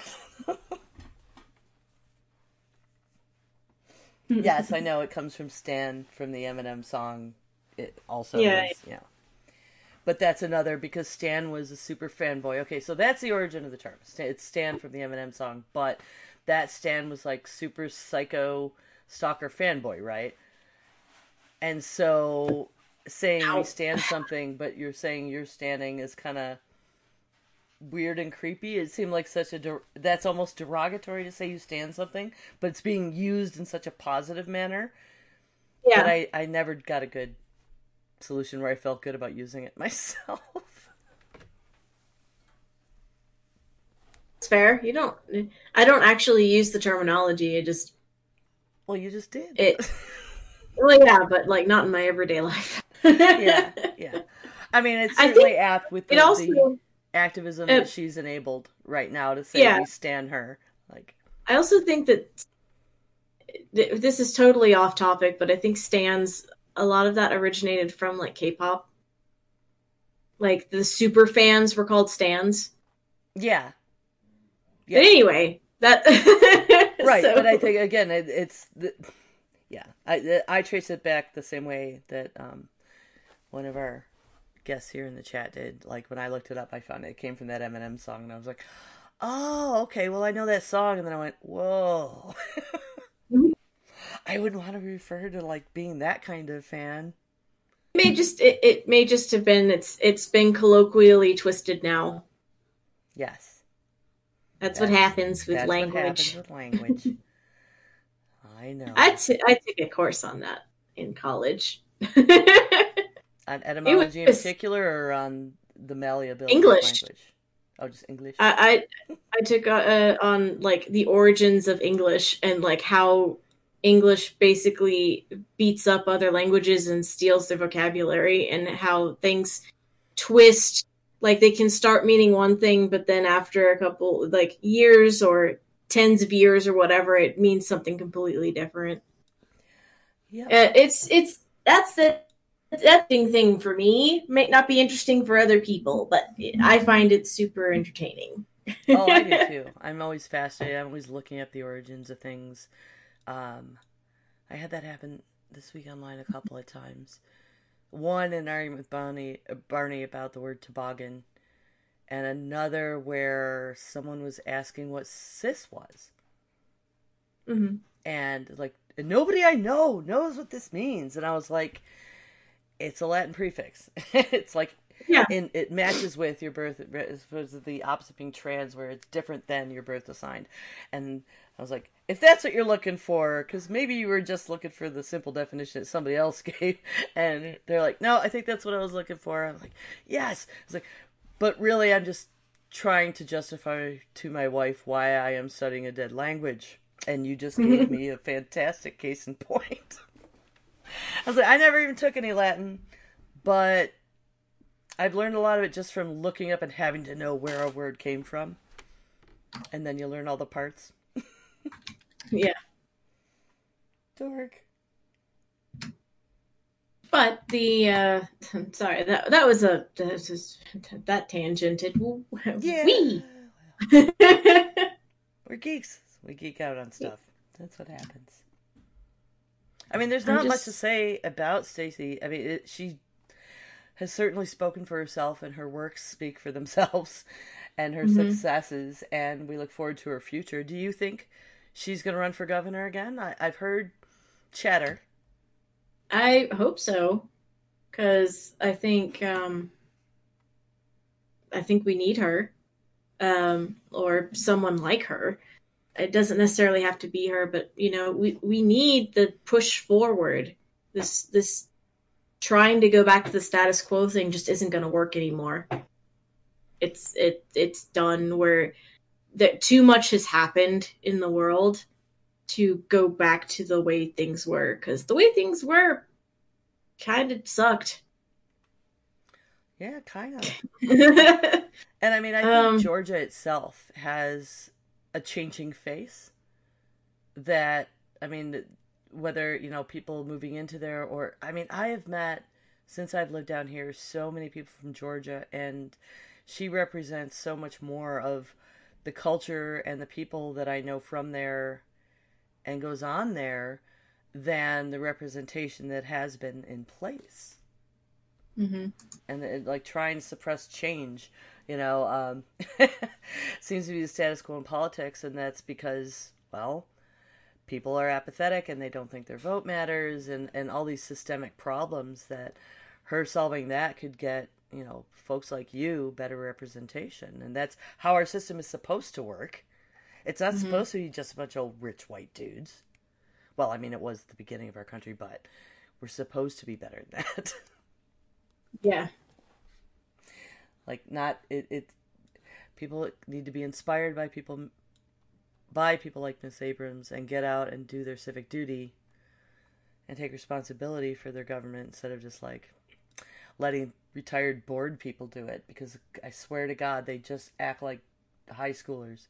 Speaker 3: yes, I know it comes from Stan from the Eminem song. It also is, yeah. But that's another, because Stan was a super fanboy. Okay, so that's the origin of the term. It's Stan from the Eminem song, but that Stan was like super psycho stalker fanboy, right? And so saying you stand something, but you're saying you're standing is kind of weird and creepy. It seemed like that's almost derogatory to say you stand something, but it's being used in such a positive manner. Yeah. But I never got a good solution where I felt good about using it myself.
Speaker 2: It's fair. I don't actually use the terminology.
Speaker 3: Well, you just did.
Speaker 2: Well, yeah, but like not in my everyday life.
Speaker 3: yeah. I mean, it's certainly apt with the activism that she's enabled right now to say we stand her. Like,
Speaker 2: I also think that this is totally off topic, but I think stans, a lot of that originated from like K-pop. Like the super fans were called stans.
Speaker 3: Yeah.
Speaker 2: But anyway, that
Speaker 3: right. So. But I think again, I trace it back the same way that one of our guests here in the chat did. Like when I looked it up, I found it came from that Eminem song, and I was like, "Oh, okay. Well, I know that song." And then I went, "Whoa." I wouldn't want to be referred to like being that kind of fan.
Speaker 2: It may just have been it's been colloquially twisted now.
Speaker 3: Yes.
Speaker 2: That's what happens with language.
Speaker 3: What happens with language. I know.
Speaker 2: I took a course on that in college.
Speaker 3: On etymology in particular, or on the malleability
Speaker 2: English.
Speaker 3: of language? Oh, just English.
Speaker 2: I took on like the origins of English and like how English basically beats up other languages and steals their vocabulary and how things twist, like they can start meaning one thing but then after a couple like years or tens of years or whatever it means something completely different.
Speaker 3: Yep.
Speaker 2: It's that's the that thing for me. Might not be interesting for other people, but I find it super entertaining.
Speaker 3: Oh, I do too. I'm always fascinated. I'm always looking up the origins of things. Um, I had that happen this week online a couple of times. One, an argument with Barney about the word toboggan, and another where someone was asking what cis was.
Speaker 2: Mm-hmm.
Speaker 3: And like, nobody I know knows what this means. And I was like, it's a Latin prefix. It's like,
Speaker 2: Yeah.
Speaker 3: it matches with your birth, as opposed to the opposite being trans, where it's different than your birth assigned. And I was like, if that's what you're looking for, because maybe you were just looking for the simple definition that somebody else gave, and they're like, no, I think that's what I was looking for. I'm like, yes. I was like, but really, I'm just trying to justify to my wife why I am studying a dead language, and you just gave me a fantastic case in point. I was like, I never even took any Latin, but I've learned a lot of it just from looking up and having to know where a word came from. And then you learn all the parts.
Speaker 2: Yeah.
Speaker 3: Dork.
Speaker 2: But the sorry, that was that tangented.
Speaker 3: Yeah.
Speaker 2: We.
Speaker 3: We're geeks. We geek out on stuff. That's what happens. I mean, there's
Speaker 2: I'm
Speaker 3: not much
Speaker 2: just-
Speaker 3: to say about Stacey. I mean, she has certainly spoken for herself, and her works speak for themselves, and her successes, and we look forward to her future. Do you think she's going to run for governor again? I've heard chatter.
Speaker 2: I hope so, because I think we need her, or someone like her. It doesn't necessarily have to be her, but you know, we need the push forward. This trying to go back to the status quo thing just isn't going to work anymore. It's done. Where that too much has happened in the world to go back to the way things were, because the way things were kind of sucked.
Speaker 3: Yeah, kind of.
Speaker 2: Yeah.
Speaker 3: And I mean, I think Georgia itself has a changing face that, I mean, whether, you know, people moving into there or, I mean, I have met, since I've lived down here, so many people from Georgia, and she represents so much more of the culture and the people that I know from there and goes on there than the representation that has been in place.
Speaker 2: Mm-hmm.
Speaker 3: And like trying to suppress change, you know, seems to be the status quo in politics, and that's because, well, people are apathetic and they don't think their vote matters, and all these systemic problems that her solving that could get, you know, folks like you better representation, and that's how our system is supposed to work. It's not supposed to be just a bunch of rich white dudes. Well, I mean, it was the beginning of our country, but we're supposed to be better than that.
Speaker 2: Yeah.
Speaker 3: Like, not it. People need to be inspired by people like Miss Abrams, and get out and do their civic duty and take responsibility for their government instead of just like letting retired bored people do it, because I swear to God they just act like high schoolers.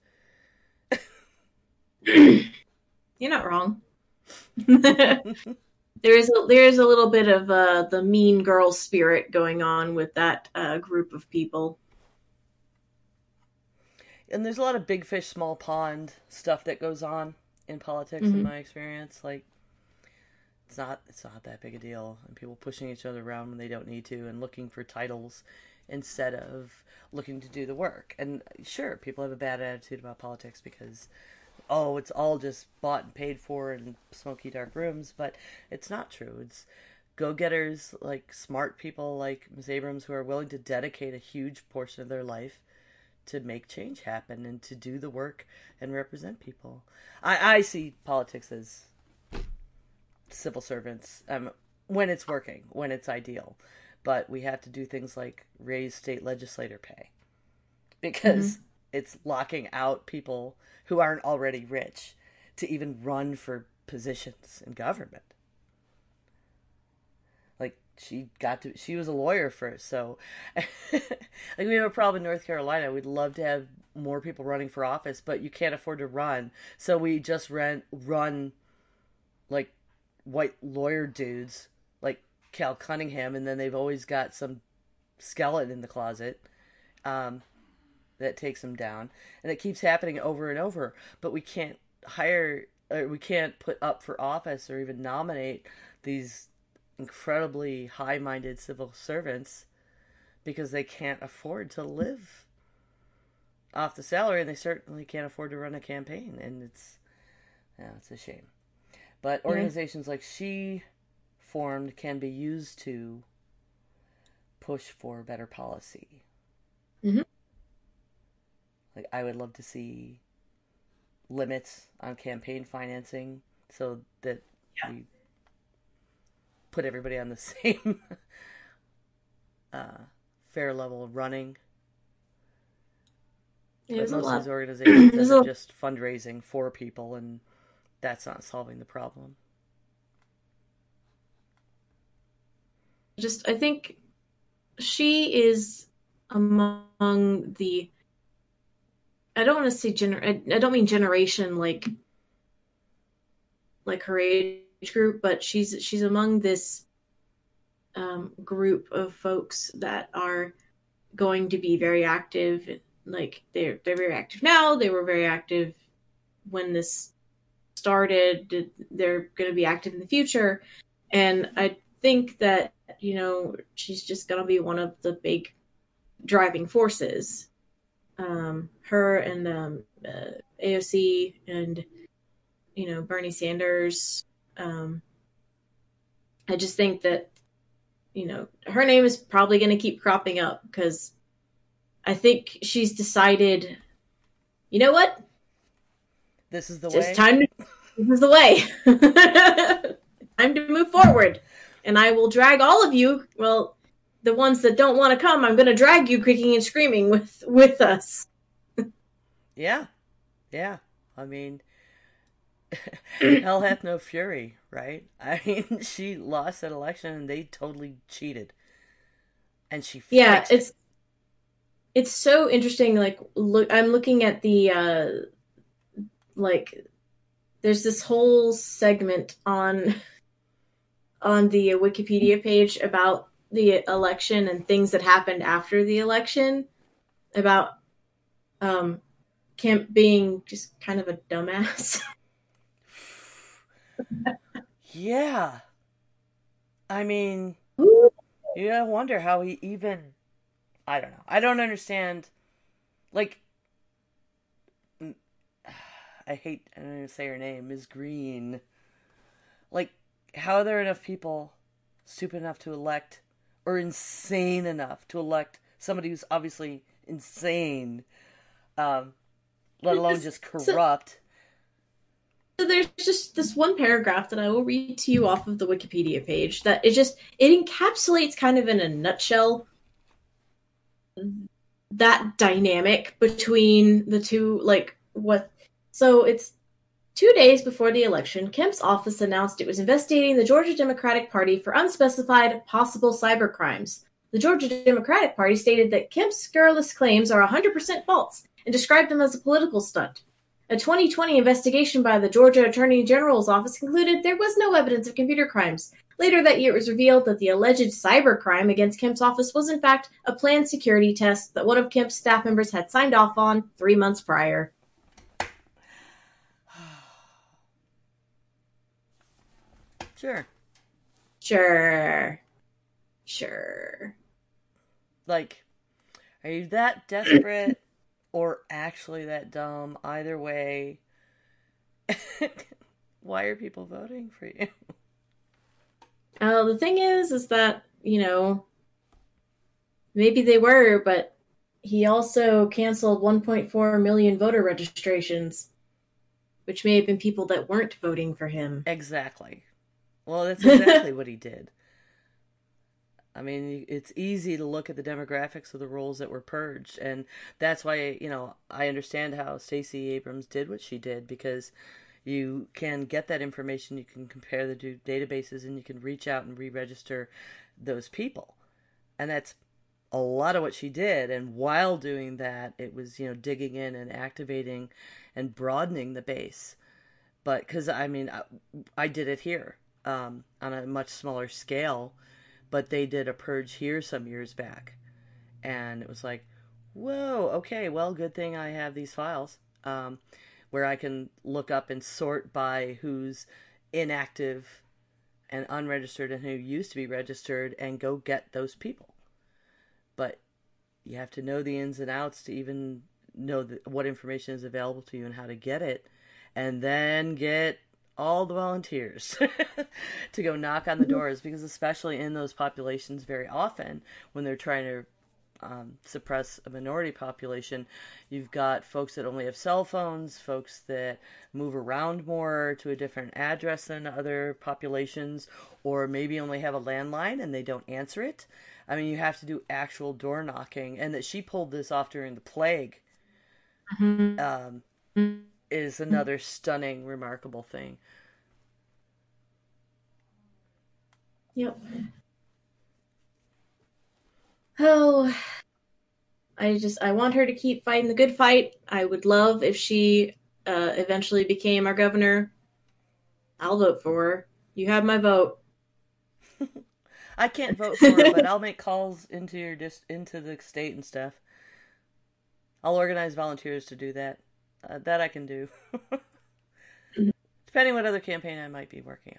Speaker 2: You're not wrong. There is a little bit of the mean girl spirit going on with that group of people.
Speaker 3: And there's a lot of big fish, small pond stuff that goes on in politics, in my experience. Like, it's not that big a deal, and people pushing each other around when they don't need to, and looking for titles instead of looking to do the work. And sure, people have a bad attitude about politics because, oh, it's all just bought and paid for in smoky dark rooms, but it's not true. It's go-getters, like smart people like Ms. Abrams, who are willing to dedicate a huge portion of their life to make change happen and to do the work and represent people. I see politics as civil servants, when it's working, when it's ideal. But we have to do things like raise state legislator pay because it's locking out people who aren't already rich to even run for positions in government. Like she was a lawyer first, so like we have a problem in North Carolina. We'd love to have more people running for office, but you can't afford to run, so we just run like white lawyer dudes like Cal Cunningham, and then they've always got some skeleton in the closet that takes them down, and it keeps happening over and over. But we can't hire, or we can't put up for office or even nominate these incredibly high-minded civil servants because they can't afford to live off the salary, and they certainly can't afford to run a campaign, and it's a shame. But organizations like She formed can be used to push for better policy.
Speaker 2: Mm-hmm.
Speaker 3: Like, I would love to see limits on campaign financing so that we put everybody on the same fair level of running. But most of these organizations are just fundraising for people, and that's not solving the problem.
Speaker 2: I think She is among the, I don't want to say I don't mean generation like her age group, but she's among this group of folks that are going to be very active. Like they're very active now. They were very active when this started. They're going to be active in the future, and I think that she's just going to be one of the big driving forces. Her and AOC and Bernie Sanders. I just think that her name is probably going to keep cropping up because I think she's decided, you know what?
Speaker 3: This is the
Speaker 2: Just
Speaker 3: way.
Speaker 2: This is the way. Time to move forward. And I will drag all of you, well, the ones that don't want to come, I'm going to drag you kicking and screaming with us.
Speaker 3: Yeah. I mean, hell hath no fury, right? I mean, she lost that election and they totally cheated. And she fixed it.
Speaker 2: It's so interesting. Like, I'm looking at the, there's this whole segment on the Wikipedia page about the election and things that happened after the election, about Kemp being just kind of a dumbass.
Speaker 3: Yeah. I mean, I wonder how he even, I don't know. I don't understand. Like, I don't even say her name, Ms. Green. Like, how are there enough people stupid enough to elect, or insane enough to elect somebody who's obviously insane, let alone just corrupt?
Speaker 2: So there's just this one paragraph that I will read to you off of the Wikipedia page that it encapsulates kind of in a nutshell that dynamic between the two, so it's 2 days before the election, Kemp's office announced it was investigating the Georgia Democratic Party for unspecified possible cybercrimes. The Georgia Democratic Party stated that Kemp's scurrilous claims are 100% false and described them as a political stunt. A 2020 investigation by the Georgia Attorney General's office concluded there was no evidence of computer crimes. Later that year, it was revealed that the alleged cybercrime against Kemp's office was in fact a planned security test that one of Kemp's staff members had signed off on 3 months prior. Sure.
Speaker 3: Like, are you that desperate or actually that dumb? Either way, why are people voting for you?
Speaker 2: The thing is that, maybe they were, but he also canceled 1.4 million voter registrations, which may have been people that weren't voting for him.
Speaker 3: Exactly. Well, that's exactly what he did. I mean, it's easy to look at the demographics of the roles that were purged, and that's why, I understand how Stacey Abrams did what she did, because you can get that information, you can compare the databases, and you can reach out and re-register those people. And that's a lot of what she did. And while doing that, it was, digging in and activating and broadening the base. But because, I mean, I did it here on a much smaller scale, but they did a purge here some years back. And it was like, whoa, okay, well, good thing I have these files where I can look up and sort by who's inactive and unregistered and who used to be registered and go get those people. But you have to know the ins and outs to even know what information is available to you and how to get it, and then get all the volunteers to go knock on the doors, because especially in those populations, very often when they're trying to suppress a minority population, you've got folks that only have cell phones, folks that move around more to a different address than other populations, or maybe only have a landline and they don't answer it. I mean, you have to do actual door knocking, and that she pulled this off during the plague is another stunning, remarkable thing.
Speaker 2: Yep. Oh, I want her to keep fighting the good fight. I would love if she eventually became our governor. I'll vote for her. You have my vote.
Speaker 3: I can't vote for her, but I'll make calls into into the state and stuff. I'll organize volunteers to do that. That I can do. Depending what other campaign I might be working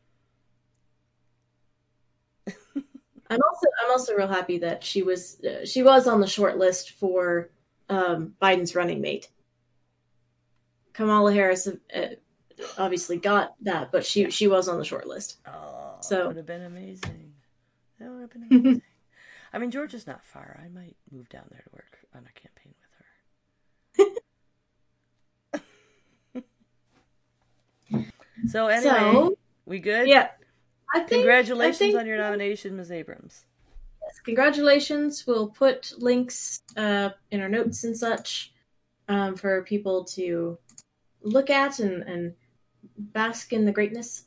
Speaker 3: on.
Speaker 2: I'm also real happy that she was on the short list for Biden's running mate. Kamala Harris obviously got that, but she was on the short list.
Speaker 3: Oh,
Speaker 2: so
Speaker 3: that would have been amazing. That would have been amazing. I mean, Georgia's not far. I might move down there to work on a campaign with her. So anyway, we good?
Speaker 2: Yeah.
Speaker 3: Congratulations on your nomination, Ms. Abrams.
Speaker 2: Yes, congratulations. We'll put links in our notes and such for people to look at and bask in the greatness.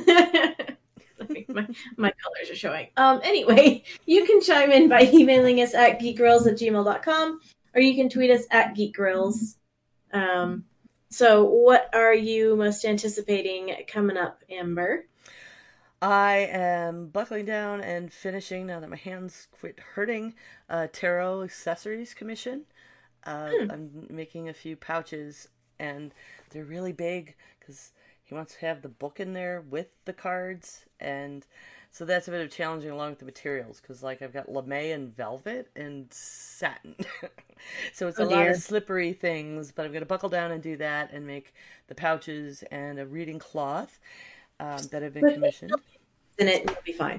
Speaker 2: My colors are showing. Anyway, you can chime in by emailing us at geekgrills@gmail.com, or you can tweet us at geekgrills. So what are you most anticipating coming up, Amber?
Speaker 3: I am buckling down and finishing, now that my hands quit hurting, tarot accessories commission. I'm making a few pouches, and they're really big because he wants to have the book in there with the cards, and so that's a bit of challenging along with the materials, because I've got lame and velvet and satin. So it's a lot of slippery things, but I'm going to buckle down and do that and make the pouches and a reading cloth that have been commissioned.
Speaker 2: In it, and you'll be fine.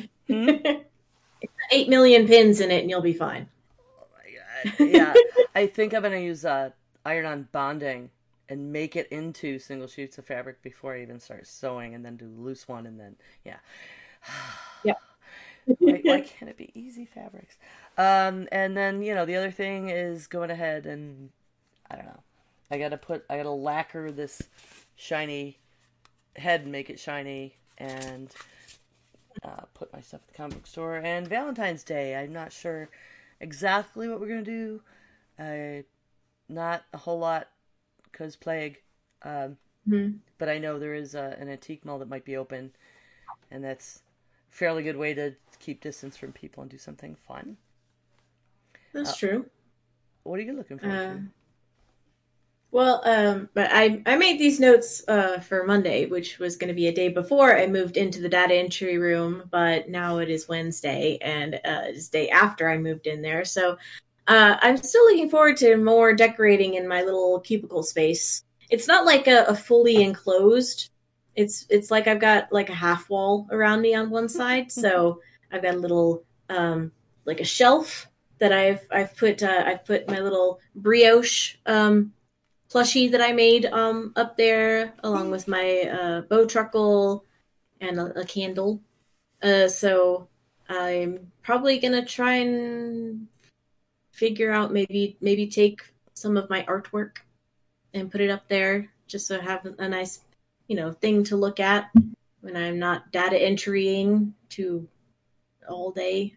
Speaker 2: 8 million pins in it, and you'll be fine.
Speaker 3: Oh my god! Yeah, I think I'm going to use iron-on bonding and make it into single sheets of fabric before I even start sewing, and then do the loose one, and then
Speaker 2: Yeah.
Speaker 3: Why can't it be easy fabrics? And then the other thing is going ahead and I don't know. I gotta lacquer this shiny head and make it shiny, and put my stuff at the comic book store. And Valentine's Day, I'm not sure exactly what we're gonna do. Not a whole lot because plague. But I know there is an antique mall that might be open, and that's a fairly good way to keep distance from people and do something fun.
Speaker 2: That's true.
Speaker 3: What are you looking forward to?
Speaker 2: Well, but I made these notes for Monday, which was going to be a day before I moved into the data entry room, but now it is Wednesday, and it's the day after I moved in there. So I'm still looking forward to more decorating in my little cubicle space. It's not like a fully enclosed. It's like I've got like a half wall around me on one side, so I've got a little like a shelf that I've put my little brioche plushie that I made up there, along with my bow truckle and a candle. So I'm probably gonna try and figure out maybe take some of my artwork and put it up there just so I have a nice, thing to look at when I'm not data entrying to all day.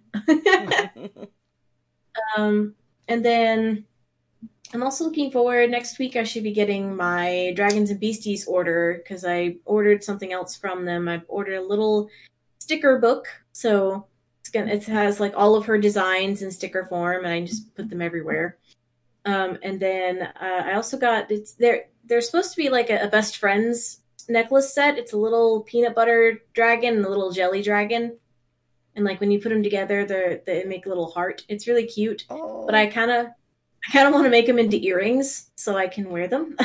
Speaker 2: And then I'm also looking forward, next week I should be getting my Dragons and Beasties order because I ordered something else from them. I've ordered a little sticker book, so it has like all of her designs in sticker form, and I just put them everywhere. And then I also got there's supposed to be like a best friends necklace set. It's a little peanut butter dragon and a little jelly dragon, and like when you put them together, they make a little heart. It's really cute, but I kind of want to make them into earrings so I can wear them.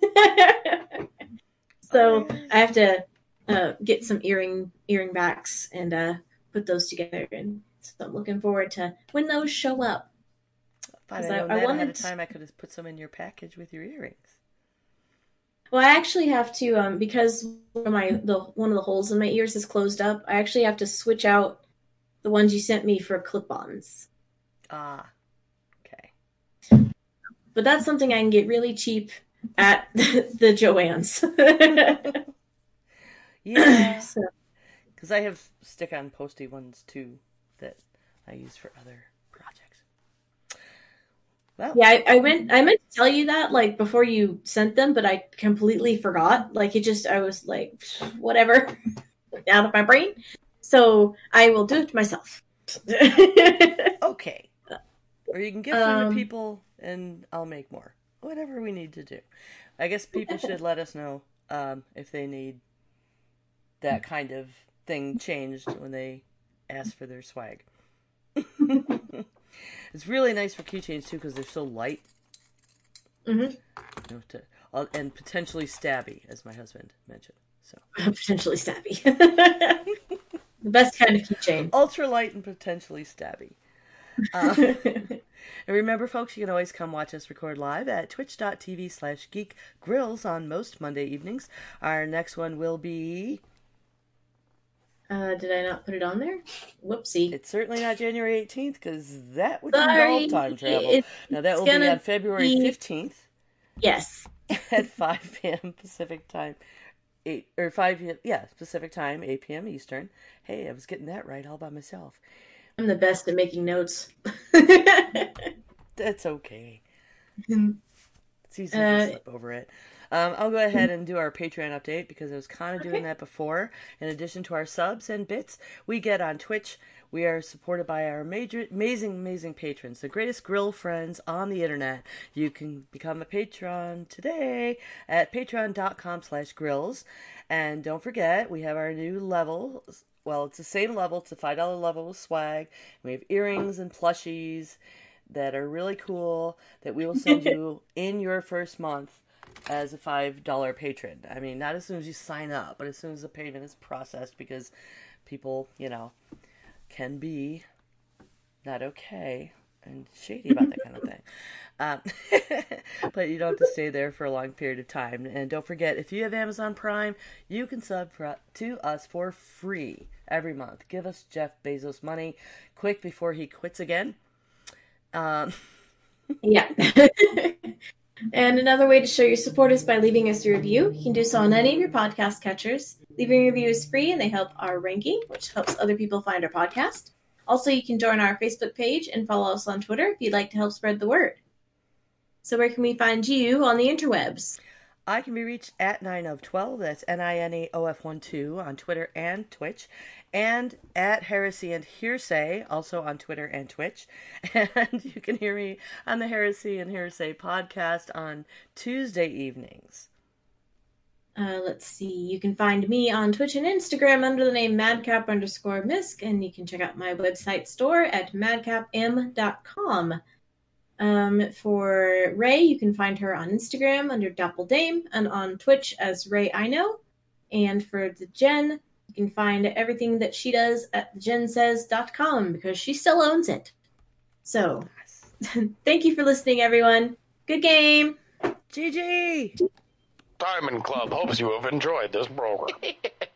Speaker 2: So I have to get some earring backs and put those together, and so I'm looking forward to when those show up.
Speaker 3: Fine, I wanted ahead of time. I could have put some in your package with your earrings.
Speaker 2: Well, I actually have to because one of the holes in my ears is closed up. I actually have to switch out the ones you sent me for clip-ons.
Speaker 3: Ah, okay.
Speaker 2: But that's something I can get really cheap at the Joann's.
Speaker 3: Yeah, because I have stick-on posty ones too that I use for other projects. Well,
Speaker 2: yeah, I meant to tell you that like before you sent them, but I completely forgot. Like I was like, whatever, out of my brain. So I will do it myself.
Speaker 3: Okay. Or you can give them to people, and I'll make more. Whatever we need to do. I guess people should let us know if they need that kind of thing changed when they ask for their swag. It's really nice for keychains too because they're so light. Mm-hmm. And potentially stabby, as my husband mentioned. So
Speaker 2: potentially stabby. The best kind of keychain.
Speaker 3: Ultra light and potentially stabby. And remember, folks, you can always come watch us record live at twitch.tv/geekgrills on most Monday evenings. Our next one will be...
Speaker 2: did I not put it on there? Whoopsie.
Speaker 3: It's certainly not January 18th, because that would involve time travel. Now, that will be on February 15th.
Speaker 2: Yes.
Speaker 3: At 5 p.m. Pacific time. Pacific time, 8 p.m. Eastern. Hey, I was getting that right all by myself.
Speaker 2: I'm the best at making notes.
Speaker 3: That's okay. It's easy to slip over it. I'll go ahead and do our Patreon update because I was kind of doing that before. In addition to our subs and bits we get on Twitch, we are supported by our amazing patrons, the greatest grill friends on the internet. You can become a patron today at patreon.com/grills. And don't forget, we have our new level. Well, it's the same level. It's a $5 level with swag. We have earrings and plushies that are really cool that we will send you in your first month as a $5 patron. I mean, not as soon as you sign up, but as soon as the payment is processed, because people, can be not okay and shady about that kind of thing. But you don't have to stay there for a long period of time. And don't forget, if you have Amazon Prime, you can sub to us for free every month. Give us Jeff Bezos money quick before he quits again.
Speaker 2: Yeah. And another way to show your support is by leaving us a review. You can do so on any of your podcast catchers. Leaving a review is free, and they help our ranking, which helps other people find our podcast. Also, you can join our Facebook page and follow us on Twitter if you'd like to help spread the word. So where can we find you on the interwebs?
Speaker 3: I can be reached at 9of12, that's NINAOF12 on Twitter and Twitch, and at Heresy and Hearsay, also on Twitter and Twitch. And you can hear me on the Heresy and Hearsay podcast on Tuesday evenings.
Speaker 2: Let's see. You can find me on Twitch and Instagram under the name madcap_misc, and you can check out my website store at madcapm.com. For Ray, you can find her on Instagram under Doppeldame and on Twitch as Ray I Know. And for the Jen, you can find everything that she does at jensays.com because she still owns it. So, thank you for listening, everyone. Good game.
Speaker 3: GG.
Speaker 4: Diamond Club hopes you have enjoyed this program.